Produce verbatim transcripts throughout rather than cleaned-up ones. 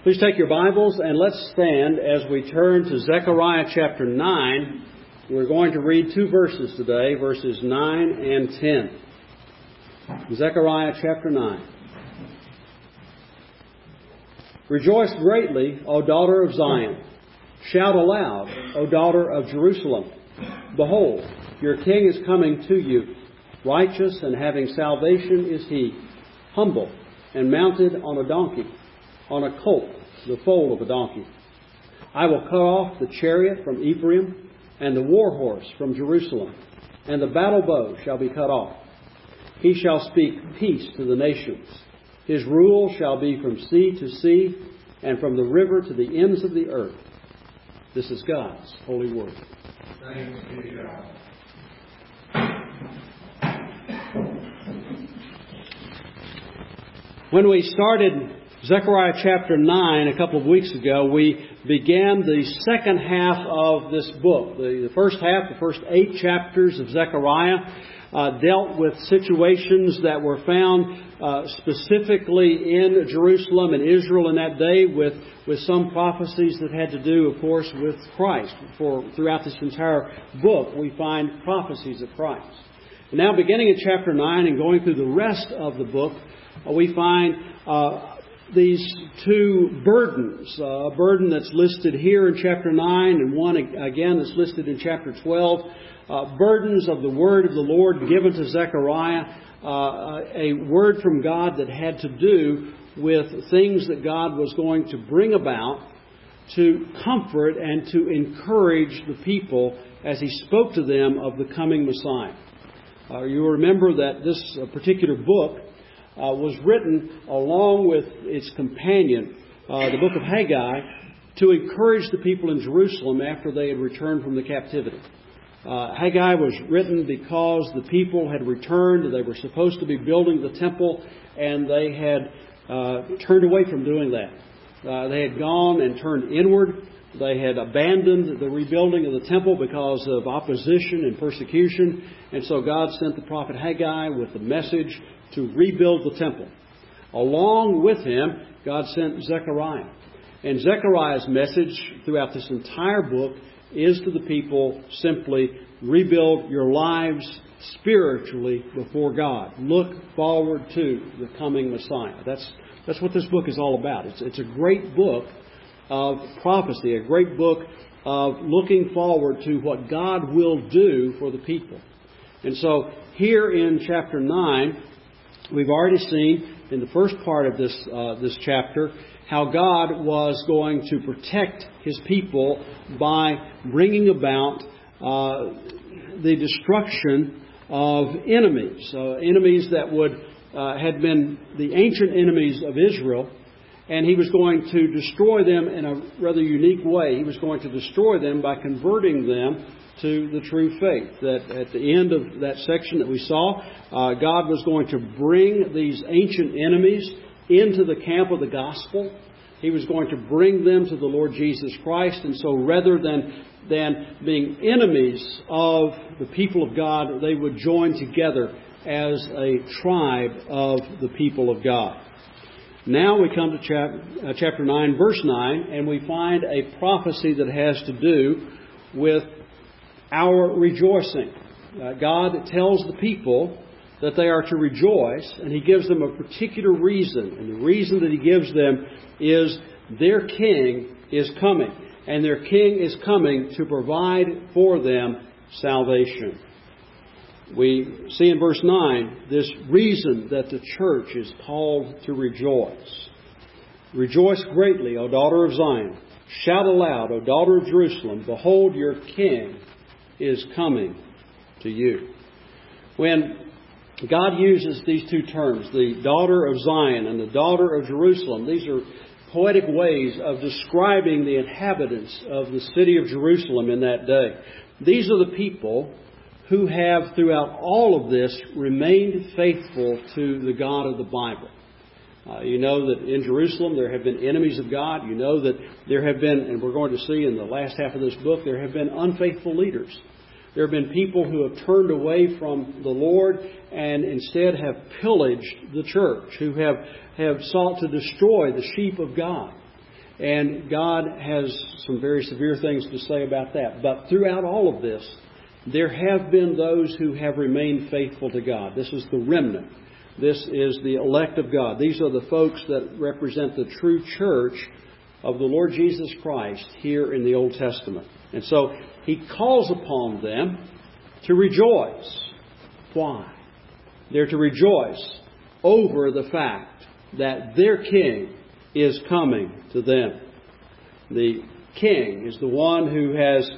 Please take your Bibles and let's stand as we turn to Zechariah chapter nine. We're going to read two verses today, verses nine and ten. Zechariah chapter nine. Rejoice greatly, O daughter of Zion. Shout aloud, O daughter of Jerusalem. Behold, your king is coming to you. Righteous and having salvation is he, humble and mounted on a donkey, on a colt, the foal of a donkey. I will cut off the chariot from Ephraim, and the war horse from Jerusalem, and the battle bow shall be cut off. He shall speak peace to the nations. His rule shall be from sea to sea, and from the river to the ends of the earth. This is God's holy word. Thanks be to God. When we started Zechariah chapter nine a couple of weeks ago, we began the second half of this book. The, the first half, the first eight chapters of Zechariah, uh, dealt with situations that were found uh, specifically in Jerusalem and Israel in that day, with, with some prophecies that had to do, of course, with Christ. For throughout this entire book, we find prophecies of Christ. And now, beginning in chapter nine and going through the rest of the book, uh, we find uh, these two burdens, uh, a burden that's listed here in chapter nine and one again that's listed in chapter twelve, uh, burdens of the word of the Lord given to Zechariah, uh, a word from God that had to do with things that God was going to bring about to comfort and to encourage the people as He spoke to them of the coming Messiah. Uh, you remember that this uh, particular book Uh, was written along with its companion, uh, the book of Haggai, to encourage the people in Jerusalem after they had returned from the captivity. Uh, Haggai was written because the people had returned. They were supposed to be building the temple, and they had uh, turned away from doing that. Uh, they had gone and turned inward. They had abandoned the rebuilding of the temple because of opposition and persecution. And so God sent the prophet Haggai with the message to rebuild the temple. Along with him, God sent Zechariah. And Zechariah's message throughout this entire book is to the people simply, rebuild your lives spiritually before God. Look forward to the coming Messiah. That's that's what this book is all about. It's, it's a great book of prophecy, a great book of looking forward to what God will do for the people. And so here in chapter nine, we've already seen in the first part of this uh, this chapter how God was going to protect His people by bringing about uh, the destruction of enemies, uh, enemies that would uh, had been the ancient enemies of Israel, and He was going to destroy them in a rather unique way. He was going to destroy them by converting them to the true faith. That at the end of that section that we saw, uh, God was going to bring these ancient enemies into the camp of the gospel. He was going to bring them to the Lord Jesus Christ. And so rather than, than being enemies of the people of God, they would join together as a tribe of the people of God. Now we come to chap- uh, chapter nine, verse nine, and we find a prophecy that has to do with our rejoicing. Uh, God tells the people that they are to rejoice, and He gives them a particular reason. And the reason that He gives them is their King is coming. And their King is coming to provide for them salvation. We see in verse nine this reason that the church is called to rejoice. Rejoice greatly, O daughter of Zion. Shout aloud, O daughter of Jerusalem. Behold, your King is coming to you. When God uses these two terms, the daughter of Zion and the daughter of Jerusalem, these are poetic ways of describing the inhabitants of the city of Jerusalem in that day. These are the people who have throughout all of this remained faithful to the God of the Bible. Uh, you know that in Jerusalem there have been enemies of God. You know that there have been, and we're going to see in the last half of this book, there have been unfaithful leaders. There have been people who have turned away from the Lord and instead have pillaged the church, who have, have sought to destroy the sheep of God. And God has some very severe things to say about that. But throughout all of this, there have been those who have remained faithful to God. This is the remnant. This is the elect of God. These are the folks that represent the true church of the Lord Jesus Christ here in the Old Testament. And so He calls upon them to rejoice. Why? They're to rejoice over the fact that their King is coming to them. The King is the one who has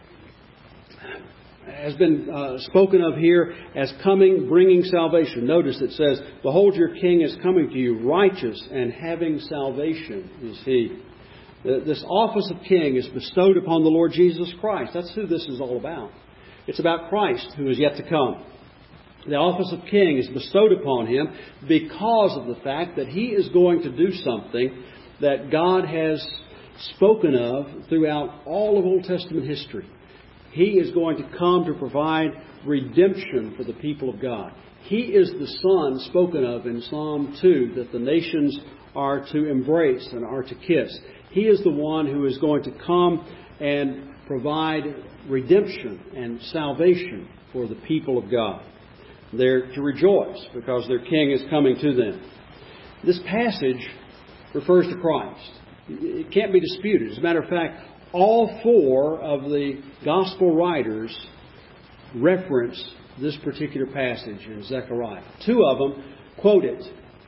has been uh, spoken of here as coming, bringing salvation. Notice it says, "Behold, your King is coming to you, righteous and having salvation is He." This office of King is bestowed upon the Lord Jesus Christ. That's who this is all about. It's about Christ who is yet to come. The office of King is bestowed upon Him because of the fact that He is going to do something that God has spoken of throughout all of Old Testament history. He is going to come to provide redemption for the people of God. He is the Son spoken of in Psalm two that the nations are to embrace and are to kiss. He is the one who is going to come and provide redemption and salvation for the people of God. They're to rejoice because their King is coming to them. This passage refers to Christ. It can't be disputed. As a matter of fact, all four of the Gospel writers reference this particular passage in Zechariah. Two of them quote it.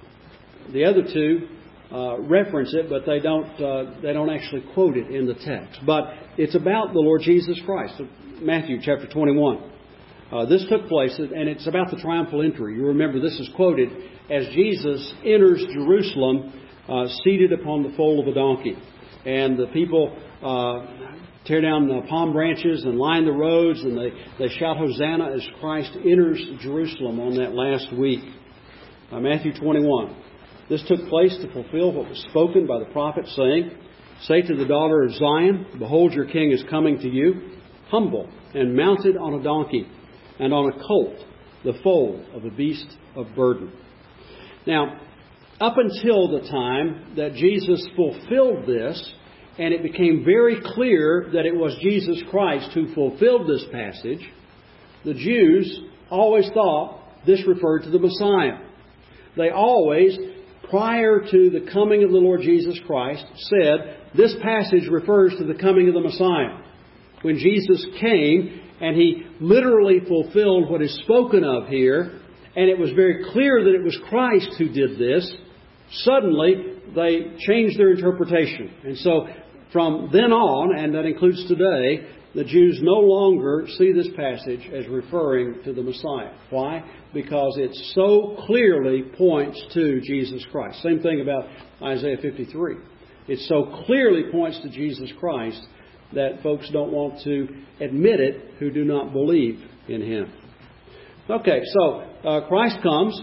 The other two uh, reference it, but they don't uh, they don't actually quote it in the text. But it's about the Lord Jesus Christ. Matthew chapter twenty-one. Uh, this took place, and it's about the triumphal entry. You remember this is quoted as Jesus enters Jerusalem uh, seated upon the foal of a donkey. And the people uh, tear down the palm branches and line the roads, and they, they shout Hosanna as Christ enters Jerusalem on that last week. Uh, Matthew twenty-one. This took place to fulfill what was spoken by the prophet, saying, "Say to the daughter of Zion, Behold, your king is coming to you, humble and mounted on a donkey, and on a colt, the foal of a beast of burden." Now, up until the time that Jesus fulfilled this, and it became very clear that it was Jesus Christ who fulfilled this passage, the Jews always thought this referred to the Messiah. They always, prior to the coming of the Lord Jesus Christ, said, this passage refers to the coming of the Messiah. When Jesus came, and He literally fulfilled what is spoken of here, and it was very clear that it was Christ who did this, suddenly they changed their interpretation. And so from then on, and that includes today, the Jews no longer see this passage as referring to the Messiah. Why? Because it so clearly points to Jesus Christ. Same thing about Isaiah fifty-three. It so clearly points to Jesus Christ that folks don't want to admit it who do not believe in Him. Okay, so uh, Christ comes,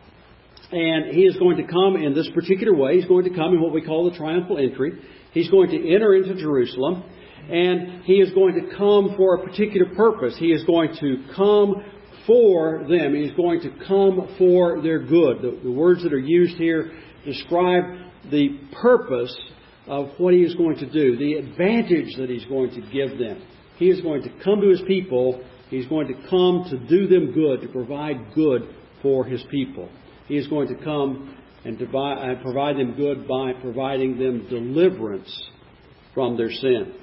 and He is going to come in this particular way. He's going to come in what we call the triumphal entry. He's going to enter into Jerusalem, and He is going to come for a particular purpose. He is going to come for them. He is going to come for their good. The, the words that are used here describe the purpose of what He is going to do, the advantage that He's going to give them. He is going to come to His people. He's going to come to do them good, to provide good for His people. He is going to come and to buy, uh, provide them good by providing them deliverance from their sins.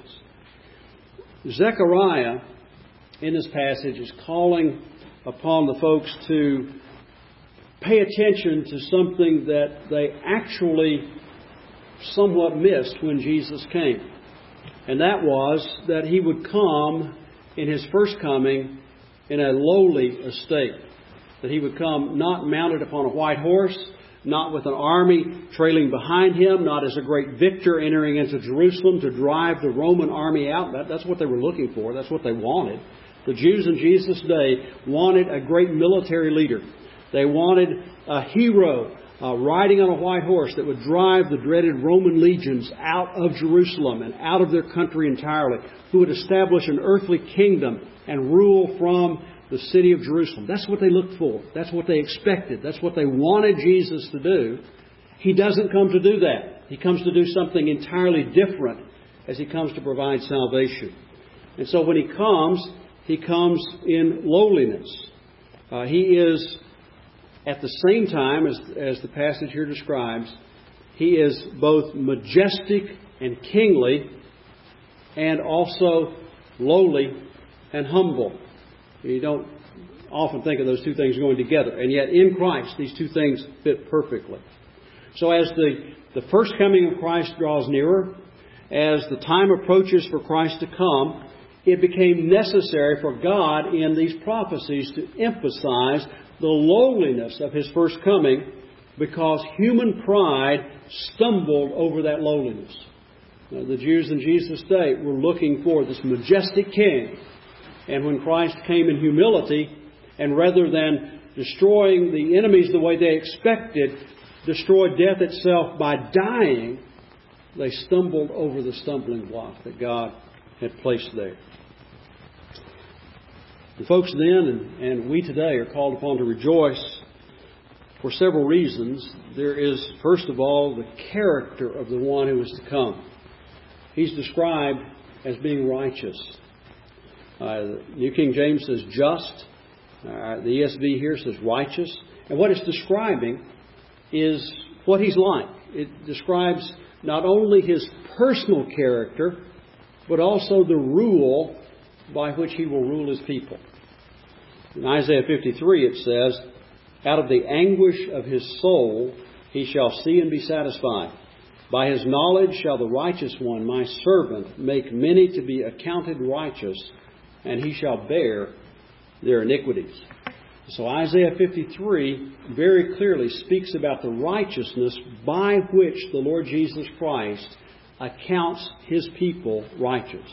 Zechariah, in this passage, is calling upon the folks to pay attention to something that they actually somewhat missed when Jesus came. And that was that He would come in His first coming in a lowly estate. That He would come not mounted upon a white horse, not with an army trailing behind Him, not as a great victor entering into Jerusalem to drive the Roman army out. That, that's what they were looking for. That's what they wanted. The Jews in Jesus' day wanted a great military leader. They wanted a hero uh, riding on a white horse that would drive the dreaded Roman legions out of Jerusalem and out of their country entirely, who would establish an earthly kingdom and rule from the city of Jerusalem. That's what they looked for. That's what they expected. That's what they wanted Jesus to do. He doesn't come to do that. He comes to do something entirely different as He comes to provide salvation. And so when He comes, He comes in lowliness. Uh, he is, at the same time as, as the passage here describes, He is both majestic and kingly, and also lowly and humble. You don't often think of those two things going together. And yet in Christ, these two things fit perfectly. So as the, the first coming of Christ draws nearer, as the time approaches for Christ to come, it became necessary for God in these prophecies to emphasize the lowliness of His first coming, because human pride stumbled over that lowliness. Now, the Jews in Jesus' day were looking for this majestic king. And when Christ came in humility, and rather than destroying the enemies the way they expected, destroyed death itself by dying, they stumbled over the stumbling block that God had placed there. The folks then and, and we today are called upon to rejoice for several reasons. There is, first of all, the character of the one who is to come. He's described as being righteous. Uh, the New King James says just. Uh, the E S V here says righteous. And what it's describing is what He's like. It describes not only His personal character, but also the rule by which He will rule His people. In Isaiah fifty-three it says, "Out of the anguish of His soul He shall see and be satisfied. By His knowledge shall the righteous one, my servant, make many to be accounted righteous, and He shall bear their iniquities." So Isaiah fifty-three very clearly speaks about the righteousness by which the Lord Jesus Christ accounts His people righteous.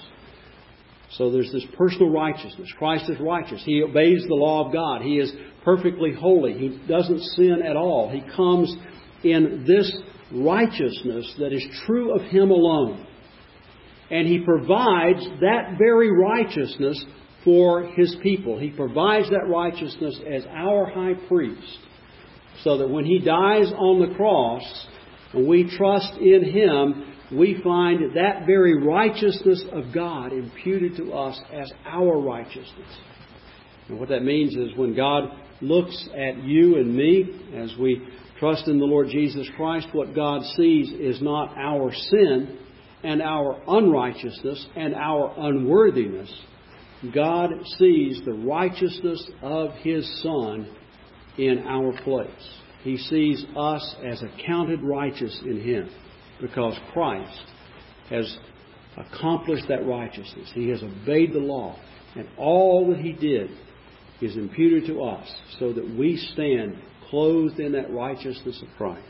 So there's this personal righteousness. Christ is righteous. He obeys the law of God. He is perfectly holy. He doesn't sin at all. He comes in this righteousness that is true of Him alone. And He provides that very righteousness for His people. He provides that righteousness as our high priest, so that when He dies on the cross and we trust in Him, we find that very righteousness of God imputed to us as our righteousness. And what that means is when God looks at you and me, as we trust in the Lord Jesus Christ, what God sees is not our sin and our unrighteousness and our unworthiness. God sees the righteousness of His Son in our place. He sees us as accounted righteous in Him, because Christ has accomplished that righteousness. He has obeyed the law, and all that He did is imputed to us so that we stand clothed in that righteousness of Christ.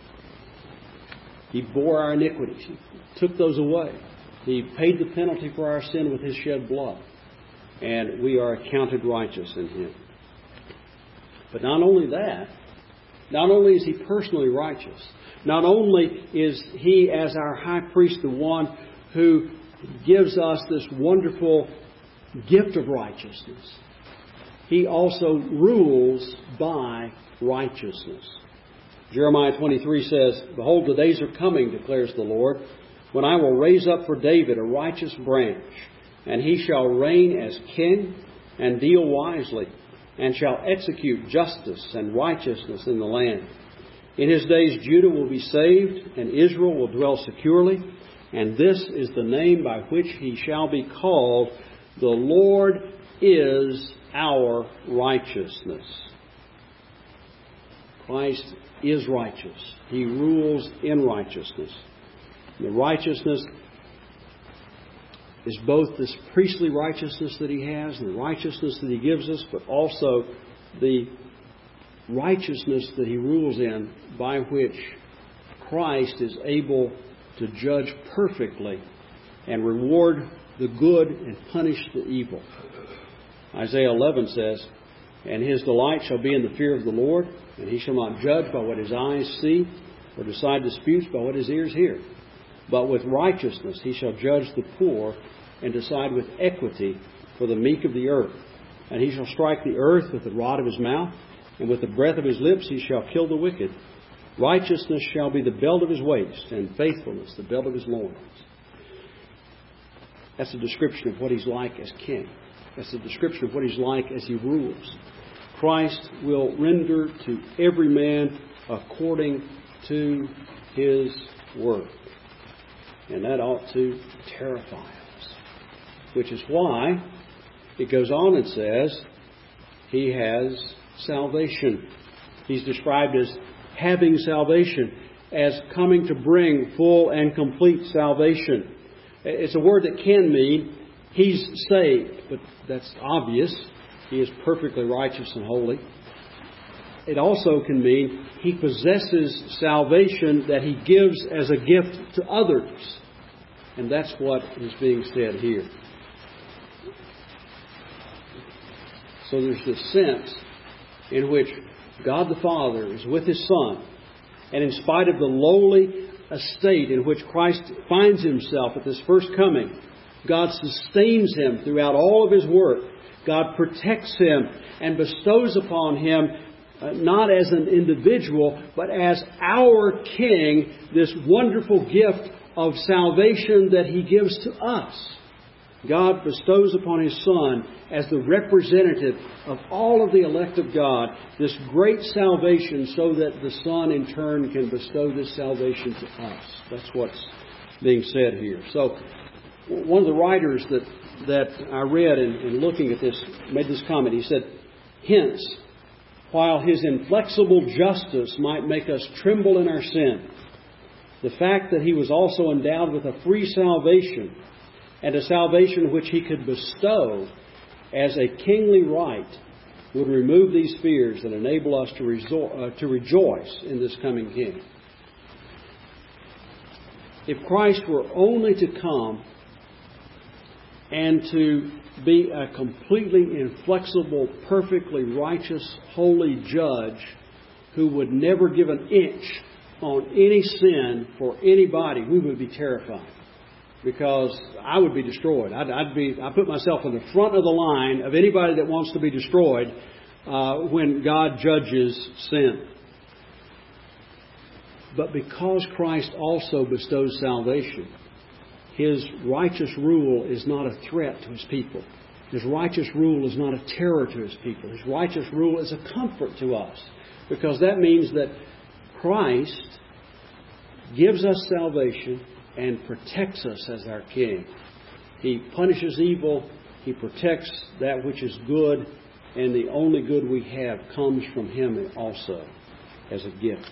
He bore our iniquities. He took those away. He paid the penalty for our sin with His shed blood. And we are accounted righteous in Him. But not only that, not only is He personally righteous, not only is He, as our high priest, the one who gives us this wonderful gift of righteousness, He also rules by righteousness. Jeremiah twenty-three says, "Behold, the days are coming, declares the Lord, when I will raise up for David a righteous branch, and he shall reign as king and deal wisely, and shall execute justice and righteousness in the land. In his days Judah will be saved, and Israel will dwell securely, and this is the name by which he shall be called, the Lord is our righteousness." Christ is righteous. He rules in righteousness. The righteousness is both this priestly righteousness that He has and the righteousness that He gives us, but also the righteousness that He rules in, by which Christ is able to judge perfectly and reward the good and punish the evil. Isaiah eleven says, "And His delight shall be in the fear of the Lord, and He shall not judge by what His eyes see, or decide disputes by what His ears hear. But with righteousness He shall judge the poor, and decide with equity for the meek of the earth. And He shall strike the earth with the rod of His mouth, and with the breath of His lips He shall kill the wicked. Righteousness shall be the belt of his waist, and faithfulness the belt of his loins. That's a description of what he's like as king. That's a description of what he's like as he rules. Christ will render to every man according to his work. And that ought to terrify us. Which is why it goes on and says, he has salvation. He's described as having salvation, as coming to bring full and complete salvation. It's a word that can mean he's saved, but that's obvious. He is perfectly righteous and holy. It also can mean he possesses salvation that he gives as a gift to others. And that's what is being said here. So there's this sense in which God the Father is with His Son. And in spite of the lowly estate in which Christ finds Himself at this first coming, God sustains Him throughout all of His work. God protects Him and bestows upon Him, uh, not as an individual, but as our King, this wonderful gift of salvation that He gives to us. God bestows upon His Son, as the representative of all of the elect of God, this great salvation so that the Son in turn can bestow this salvation to us. That's what's being said here. So, one of the writers that, that I read in, in looking at this made this comment. He said, hence, while His inflexible justice might make us tremble in our sin, the fact that He was also endowed with a free salvation, and a salvation which He could bestow as a kingly right, would remove these fears and enable us to, resor- uh, to rejoice in this coming King. If Christ were only to come and to be a completely inflexible, perfectly righteous, holy judge who would never give an inch on any sin for anybody, we would be terrified. Because I would be destroyed. I'd, I'd be. I put myself in the front of the line of anybody that wants to be destroyed uh, when God judges sin. But because Christ also bestows salvation, His righteous rule is not a threat to His people. His righteous rule is not a terror to His people. His righteous rule is a comfort to us. Because that means that Christ gives us salvation and protects us as our King. He punishes evil. He protects that which is good. And the only good we have comes from Him also as a gift.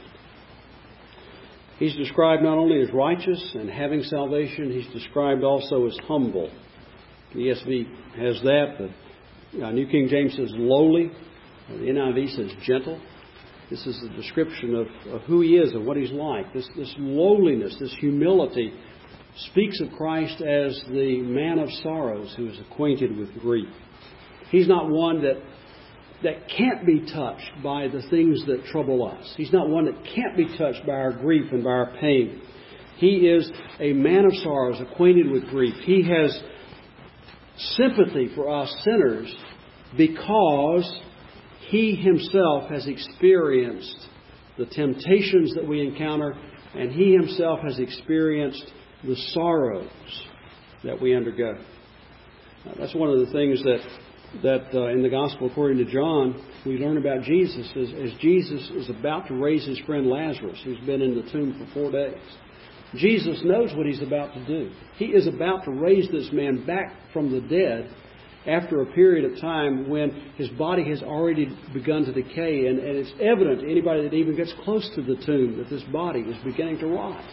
He's described not only as righteous and having salvation, He's described also as humble. The E S V has that. The New King James says lowly. The N I V says gentle. This is a description of, of who He is and what He's like. This, this lowliness, this humility speaks of Christ as the man of sorrows who is acquainted with grief. He's not one that, that can't be touched by the things that trouble us. He's not one that can't be touched by our grief and by our pain. He is a man of sorrows, acquainted with grief. He has sympathy for us sinners because He Himself has experienced the temptations that we encounter, and He Himself has experienced the sorrows that we undergo. Now, that's one of the things that that uh, in the Gospel according to John we learn about Jesus as, as Jesus is about to raise His friend Lazarus, who's been in the tomb for four days. Jesus knows what He's about to do. He is about to raise this man back from the dead after a period of time when his body has already begun to decay, and, and it's evident to anybody that even gets close to the tomb that this body is beginning to rot.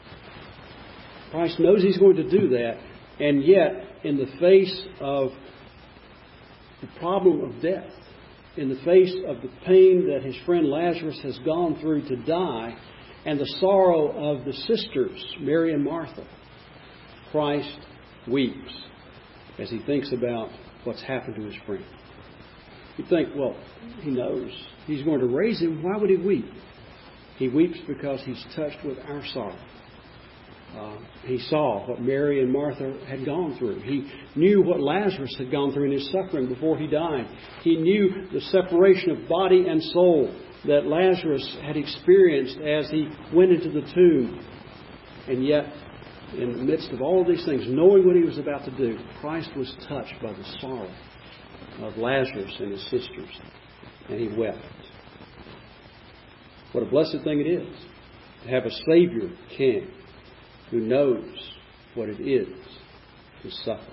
Christ knows He's going to do that, and yet in the face of the problem of death, in the face of the pain that His friend Lazarus has gone through to die, and the sorrow of the sisters, Mary and Martha, Christ weeps as He thinks about what's happened to His friend. You think, well, He knows He's going to raise him. Why would He weep? He weeps because He's touched with our sorrow. Uh, he saw what Mary and Martha had gone through. He knew what Lazarus had gone through in his suffering before he died. He knew the separation of body and soul that Lazarus had experienced as he went into the tomb. And yet, in the midst of all of these things, knowing what he was about to do, Christ was touched by the sorrow of Lazarus and his sisters, and he wept. What a blessed thing it is to have a Savior King who knows what it is to suffer.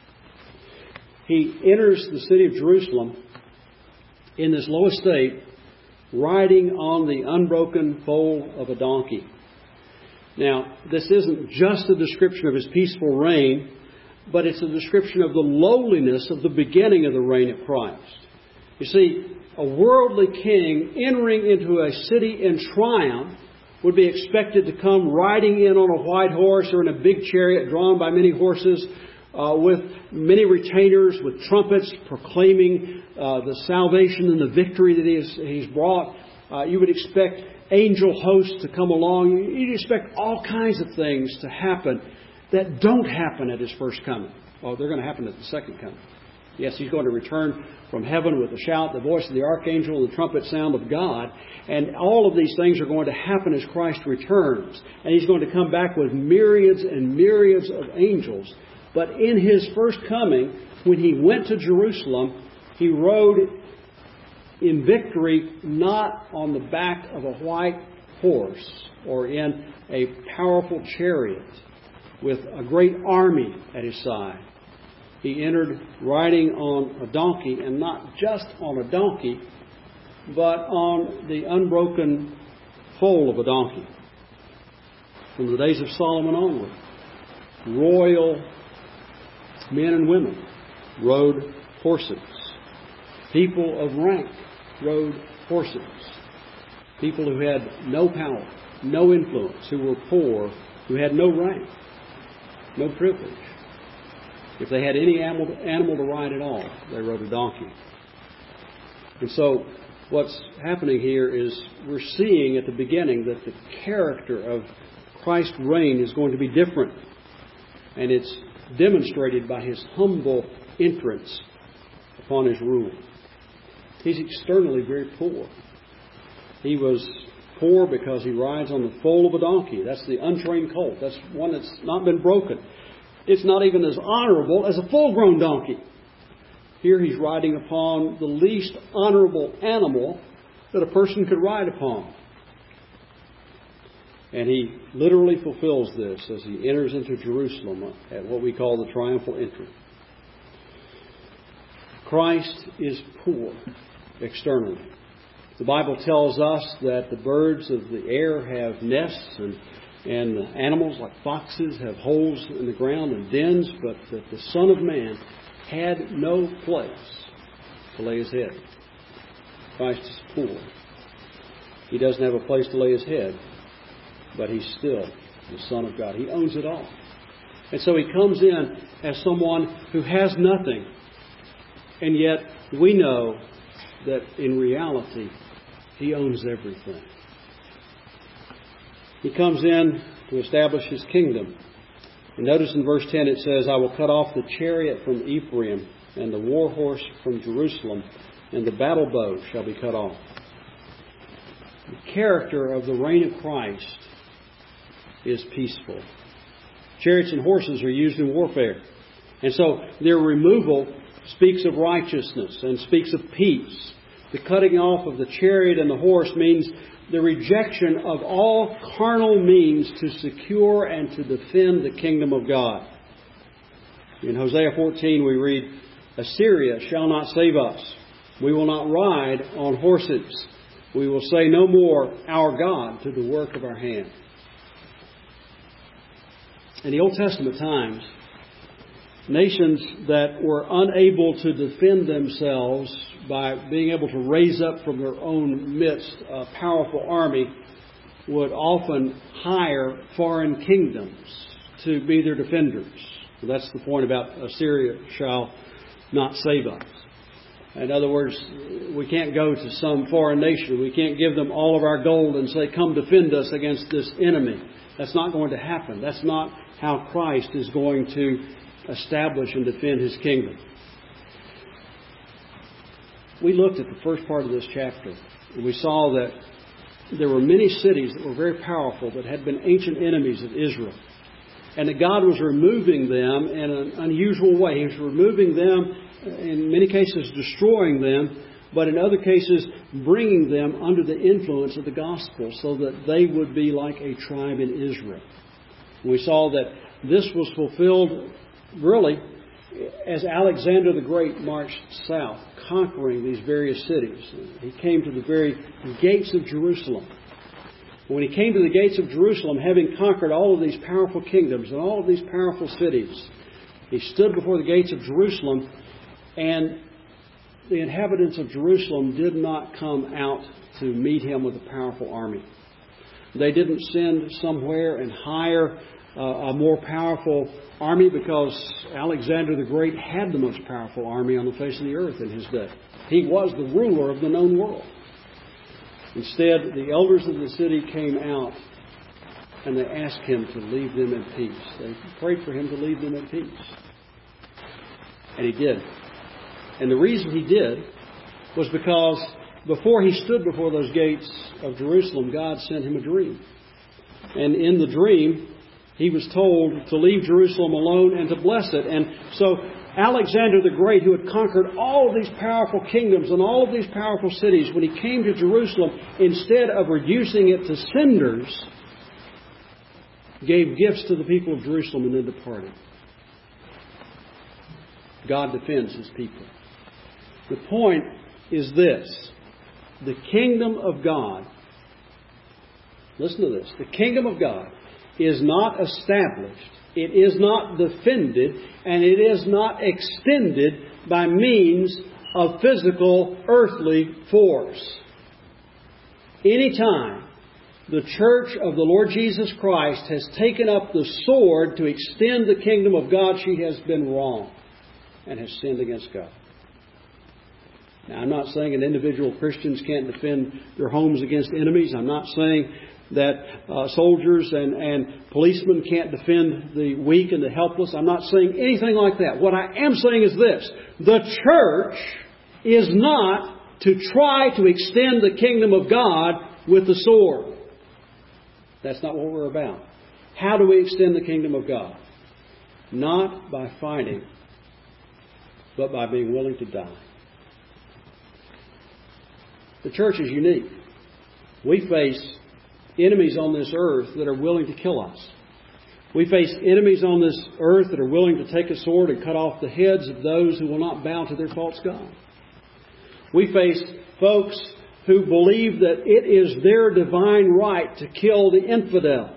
He enters the city of Jerusalem in this low estate, riding on the unbroken foal of a donkey. Now, this isn't just a description of his peaceful reign, but it's a description of the lowliness of the beginning of the reign of Christ. You see, a worldly king entering into a city in triumph would be expected to come riding in on a white horse or in a big chariot drawn by many horses, uh, with many retainers, with trumpets proclaiming uh, the salvation and the victory that he has, he's brought. Uh, you would expect angel hosts to come along. You'd expect all kinds of things to happen that don't happen at his first coming. Oh, they're going to happen at the second coming. Yes, he's going to return from heaven with a shout, the voice of the archangel, and the trumpet sound of God. And all of these things are going to happen as Christ returns. And he's going to come back with myriads and myriads of angels. But in his first coming, when he went to Jerusalem, he rode in victory not on the back of a white horse or in a powerful chariot with a great army at his side. He entered riding on a donkey, and not just on a donkey, but on the unbroken foal of a donkey. From the days of Solomon onward, royal men and women rode horses. People of rank rode horses. People who had no power, no influence, who were poor, who had no rank, no privilege. If they had any animal, animal to ride at all, they rode a donkey. And so what's happening here is we're seeing at the beginning that the character of Christ's reign is going to be different. And it's demonstrated by his humble entrance upon his rule. He's externally very poor. He was poor because he rides on the foal of a donkey. That's the untrained colt. That's one that's not been broken. It's not even as honorable as a full-grown donkey. Here he's riding upon the least honorable animal that a person could ride upon. And he literally fulfills this as he enters into Jerusalem at what we call the triumphal entry. Christ is poor externally. The Bible tells us that the birds of the air have nests, and, and animals like foxes have holes in the ground and dens, but that the Son of Man had no place to lay his head. Christ is poor. He doesn't have a place to lay his head, but he's still the Son of God. He owns it all. And so he comes in as someone who has nothing, and yet we know that in reality, he owns everything. He comes in to establish his kingdom. And notice in verse ten it says, I will cut off the chariot from Ephraim, and the war horse from Jerusalem, and the battle bow shall be cut off. The character of the reign of Christ is peaceful. Chariots and horses are used in warfare. And so their removal speaks of righteousness and speaks of peace. The cutting off of the chariot and the horse means the rejection of all carnal means to secure and to defend the kingdom of God. In Hosea fourteen we read, Assyria shall not save us. We will not ride on horses. We will say no more, our God, to the work of our hand. In the Old Testament times, nations that were unable to defend themselves by being able to raise up from their own midst a powerful army would often hire foreign kingdoms to be their defenders. That's the point about Assyria shall not save us. In other words, we can't go to some foreign nation. We can't give them all of our gold and say, come defend us against this enemy. That's not going to happen. That's not how Christ is going to establish and defend his kingdom. We looked at the first part of this chapter we saw that there were many cities that were very powerful that had been ancient enemies of Israel. And that God was removing them in an unusual way. He was removing them, in many cases destroying them, but in other cases bringing them under the influence of the gospel so that they would be like a tribe in Israel. We saw that this was fulfilled really as Alexander the Great marched south, conquering these various cities. He came to the very gates of Jerusalem. When he came to the gates of Jerusalem, having conquered all of these powerful kingdoms and all of these powerful cities, he stood before the gates of Jerusalem, and the inhabitants of Jerusalem did not come out to meet him with a powerful army. They didn't send somewhere and hire uh, a more powerful army, because Alexander the Great had the most powerful army on the face of the earth in his day. He was the ruler of the known world. Instead, the elders of the city came out and they asked him to leave them in peace. They prayed for him to leave them in peace. And he did. And the reason he did was because before he stood before those gates of Jerusalem, God sent him a dream. And in the dream, he was told to leave Jerusalem alone and to bless it. And so Alexander the Great, who had conquered all of these powerful kingdoms and all of these powerful cities, when he came to Jerusalem, instead of reducing it to cinders, gave gifts to the people of Jerusalem and then departed. God defends His people. The point is this: the kingdom of God, listen to this, the kingdom of God is not established, it is not defended, and it is not extended by means of physical earthly force. Anytime the church of the Lord Jesus Christ has taken up the sword to extend the kingdom of God, she has been wrong and has sinned against God. Now, I'm not saying that individual Christians can't defend their homes against enemies. I'm not saying that uh, soldiers and, and policemen can't defend the weak and the helpless. I'm not saying anything like that. What I am saying is this: the church is not to try to extend the kingdom of God with the sword. That's not what we're about. How do we extend the kingdom of God? Not by fighting, but by being willing to die. The church is unique. We face enemies on this earth that are willing to kill us. We face enemies on this earth that are willing to take a sword and cut off the heads of those who will not bow to their false god. We face folks who believe that it is their divine right to kill the infidel.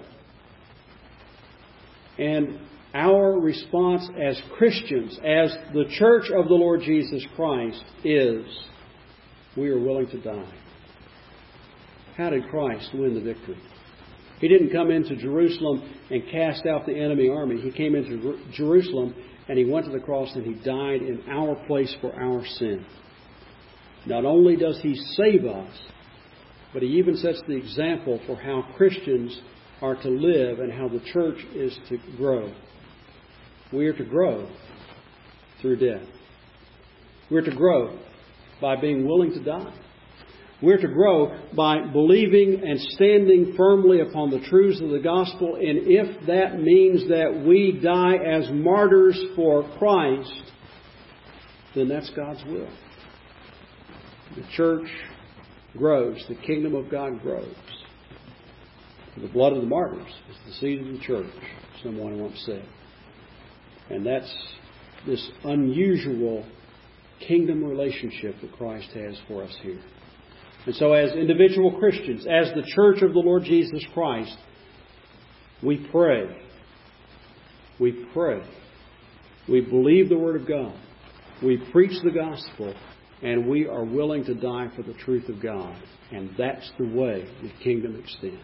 And our response as Christians, as the church of the Lord Jesus Christ, is we are willing to die. How did Christ win the victory? He didn't come into Jerusalem and cast out the enemy army. He came into Jerusalem and He went to the cross and He died in our place for our sin. Not only does He save us, but He even sets the example for how Christians are to live and how the church is to grow. We are to grow through death. We're to grow by being willing to die. We're to grow by believing and standing firmly upon the truths of the gospel. And if that means that we die as martyrs for Christ, then that's God's will. The church grows. The kingdom of God grows. The blood of the martyrs is the seed of the church, someone once said. And that's this unusual kingdom relationship that Christ has for us here. And so as individual Christians, as the church of the Lord Jesus Christ, we pray. We pray. We believe the Word of God. We preach the gospel. And we are willing to die for the truth of God. And that's the way the kingdom extends.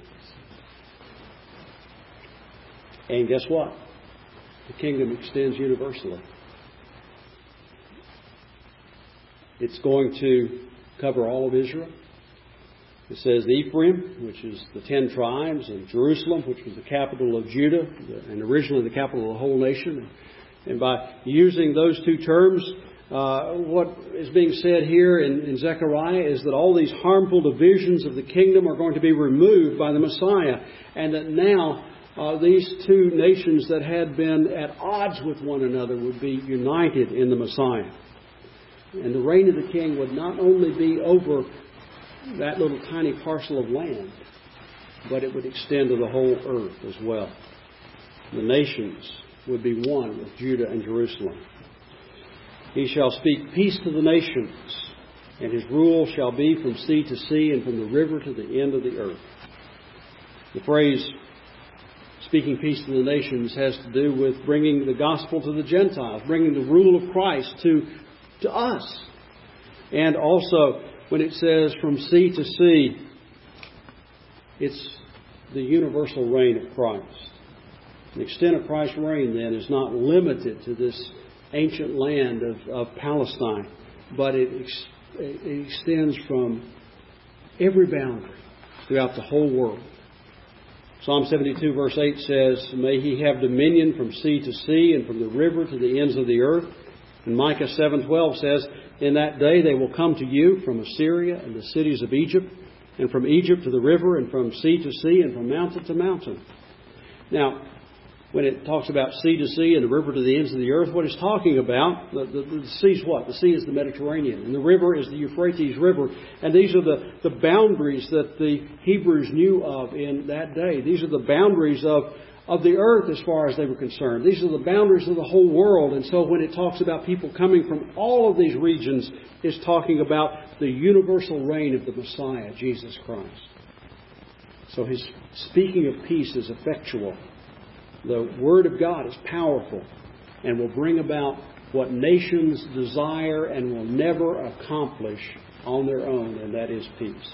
And guess what? The kingdom extends universally. It's going to cover all of Israel. It says Ephraim, which is the ten tribes, and Jerusalem, which was the capital of Judah, and originally the capital of the whole nation. And by using those two terms, Uh, what is being said here in, in Zechariah is that all these harmful divisions of the kingdom are going to be removed by the Messiah, and that now uh, these two nations that had been at odds with one another would be united in the Messiah. And the reign of the King would not only be over that little tiny parcel of land, but it would extend to the whole earth as well. The nations would be one with Judah and Jerusalem. He shall speak peace to the nations, and his rule shall be from sea to sea and from the river to the end of the earth. The phrase, speaking peace to the nations, has to do with bringing the gospel to the Gentiles, bringing the rule of Christ to, to us. And also, when it says from sea to sea, it's the universal reign of Christ. The extent of Christ's reign, then, is not limited to this ancient land of, of Palestine, but it, ex, it extends from every boundary throughout the whole world. Psalm seventy-two verse eight says, "May he have dominion from sea to sea and from the river to the ends of the earth." And Micah seven twelve says, "In that day they will come to you from Assyria and the cities of Egypt, and from Egypt to the river, and from sea to sea, and from mountain to mountain." Now, when it talks about sea to sea and the river to the ends of the earth, what it's talking about, the, the, the sea is what? The sea is the Mediterranean, and the river is the Euphrates River. And these are the, the boundaries that the Hebrews knew of in that day. These are the boundaries of, of the earth as far as they were concerned. These are the boundaries of the whole world. And so when it talks about people coming from all of these regions, it's talking about the universal reign of the Messiah, Jesus Christ. So his speaking of peace is effectual. The Word of God is powerful and will bring about what nations desire and will never accomplish on their own, and that is peace.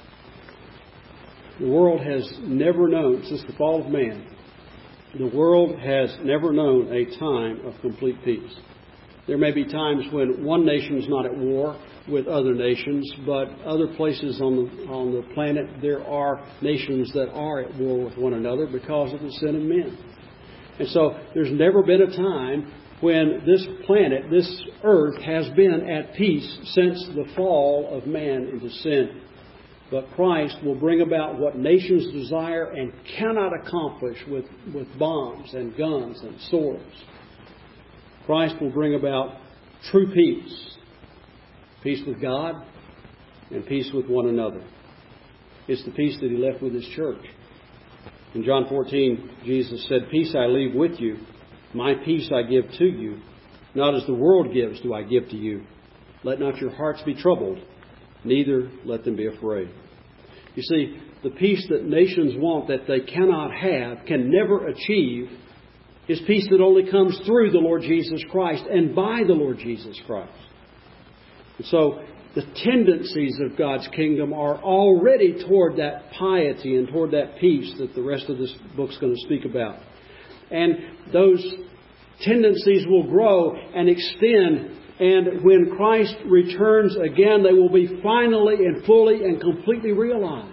The world has never known, since the fall of man, the world has never known a time of complete peace. There may be times when one nation is not at war with other nations, but other places on the, on the planet, there are nations that are at war with one another because of the sin of men. And so there's never been a time when this planet, this earth, has been at peace since the fall of man into sin. But Christ will bring about what nations desire and cannot accomplish with, with bombs and guns and swords. Christ will bring about true peace. Peace with God and peace with one another. It's the peace that He left with His church. In John fourteen, Jesus said, "Peace I leave with you. My peace I give to you. Not as the world gives do I give to you. Let not your hearts be troubled, neither let them be afraid." You see, the peace that nations want that they cannot have, can never achieve, is peace that only comes through the Lord Jesus Christ and by the Lord Jesus Christ. And so the tendencies of God's kingdom are already toward that piety and toward that peace that the rest of this book's going to speak about. And those tendencies will grow and extend, and when Christ returns again, they will be finally and fully and completely realized.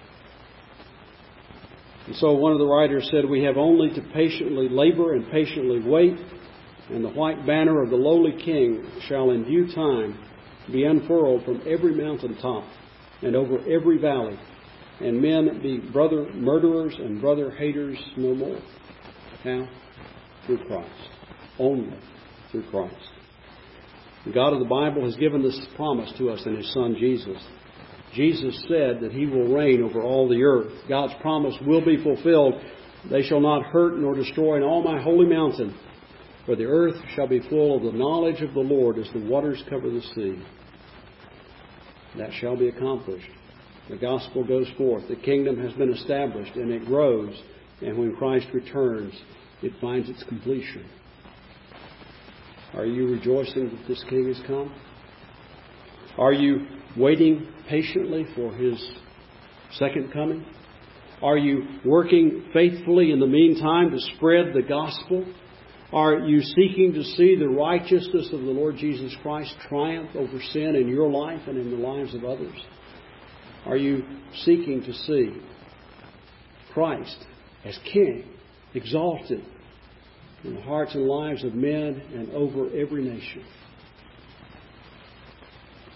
And so one of the writers said, "We have only to patiently labor and patiently wait, and the white banner of the lowly King shall in due time be unfurled from every mountaintop and over every valley, and men be brother murderers and brother haters no more." How? Through Christ. Only through Christ. The God of the Bible has given this promise to us in His Son Jesus. Jesus said that He will reign over all the earth. God's promise will be fulfilled. "They shall not hurt nor destroy in all my holy mountain, for the earth shall be full of the knowledge of the Lord as the waters cover the sea." That shall be accomplished. The gospel goes forth. The kingdom has been established and it grows. And when Christ returns, it finds its completion. Are you rejoicing that this King has come? Are you waiting patiently for His second coming? Are you working faithfully in the meantime to spread the gospel? Are you seeking to see the righteousness of the Lord Jesus Christ triumph over sin in your life and in the lives of others? Are you seeking to see Christ as King, exalted in the hearts and lives of men and over every nation?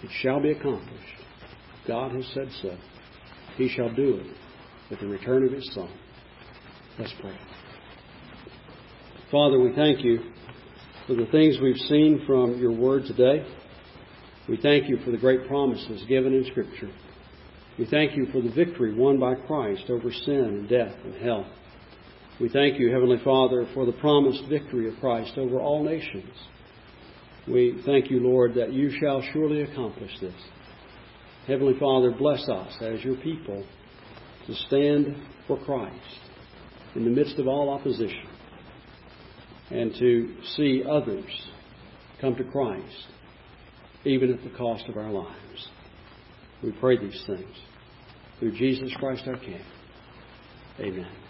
It shall be accomplished. God has said so. He shall do it at the return of His Son. Let's pray. Father, we thank You for the things we've seen from Your Word today. We thank You for the great promises given in Scripture. We thank You for the victory won by Christ over sin and death and hell. We thank You, Heavenly Father, for the promised victory of Christ over all nations. We thank You, Lord, that You shall surely accomplish this. Heavenly Father, bless us as Your people to stand for Christ in the midst of all opposition and to see others come to Christ even at the cost of our lives. We pray these things through Jesus Christ our King. Amen.